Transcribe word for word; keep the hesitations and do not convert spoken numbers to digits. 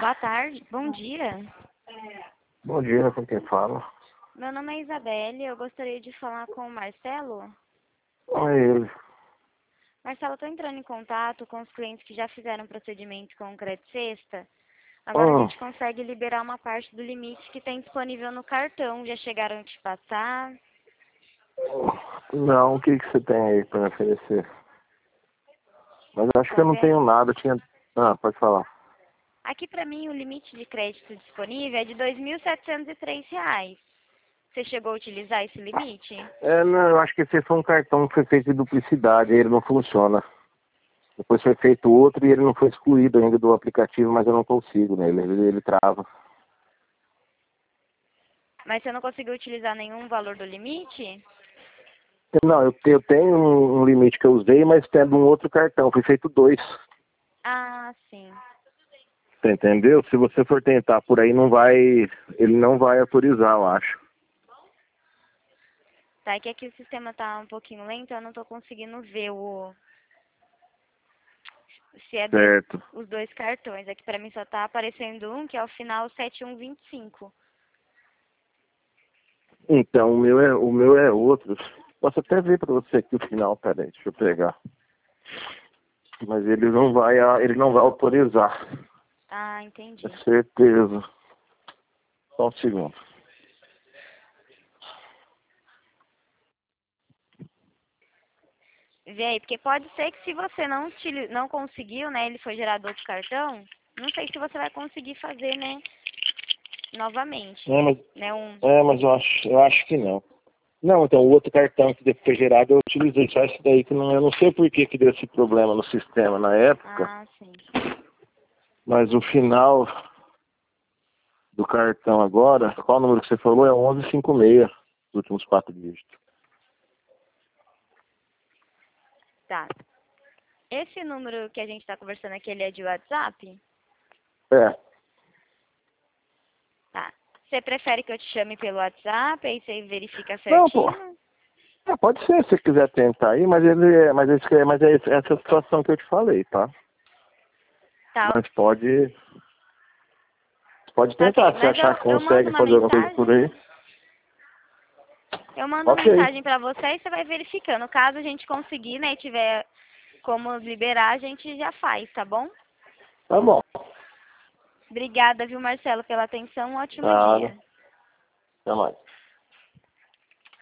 Boa tarde, bom dia. Bom dia, com quem fala? Meu nome é Isabelle, eu gostaria de falar com o Marcelo. Não é ele. Marcelo, estou entrando em contato com os clientes que já fizeram procedimento com o Crédito Sexta. Agora a Ah, gente consegue liberar uma parte do limite que tem disponível no cartão. Já chegaram a te passar? não, o que, que você tem aí para me oferecer? Mas eu acho que Tá eu não tenho vendo? nada, eu tinha... Ah, pode falar. Aqui para mim o limite de crédito disponível é de dois mil setecentos e três reais. Você chegou a utilizar esse limite? É, não, eu acho que esse foi um cartão que foi feito de duplicidade, aí ele não funciona. Depois foi feito outro e ele não foi excluído ainda do aplicativo, mas eu não consigo, né? Ele, ele, ele trava. Mas você não conseguiu utilizar nenhum valor do limite? Não, eu, te- eu tenho um, um limite que eu usei, mas tendo um outro cartão, foi feito dois. Ah, sim. Você entendeu? Se você for tentar por aí, não vai... Ele não vai autorizar, eu acho. Tá, é que aqui o sistema tá um pouquinho lento, eu não tô conseguindo ver o se é do- Certo. os dois cartões. Aqui pra mim só tá aparecendo um, que é o final sete um dois cinco. Então, o meu é, o meu é outro. Posso até ver para você aqui o final, peraí, deixa eu pegar. Mas ele não vai, a- ele não vai autorizar. Ah, É entendi. certeza. Só um segundo. Vê aí, porque pode ser que se você não, utili- não conseguiu, né, ele foi gerado outro cartão, não sei se você vai conseguir fazer, né, novamente, É, mas, né, um... é, mas eu acho, eu acho que não. Não, então o outro cartão que depois foi gerado eu utilizei só esse daí que não, eu não sei por que que deu esse problema no sistema na época, Ah, sim. mas o final do cartão agora, qual o número que você falou? É onze cinquenta e seis, os últimos quatro dígitos. Tá. Esse número que a gente tá conversando aqui, ele é de WhatsApp? É. Tá. Você prefere que eu te chame pelo WhatsApp, aí você verifica Não, pô. certinho? É, pode ser, se você quiser tentar aí, mas ele é, mas esse, é- mas é esse- essa situação que eu te falei, tá? Tá, Mas pode, pode tá tentar, ok. se Mas achar eu, que eu mando consegue uma fazer alguma coisa por mensagem, aí. eu mando uma Ok, mensagem pra você e você vai verificando. Caso a gente conseguir, né, e tiver como liberar, a gente já faz, tá bom? tá bom. Obrigada, viu, Marcelo, pela atenção. Um ótimo Nada, dia. até mais.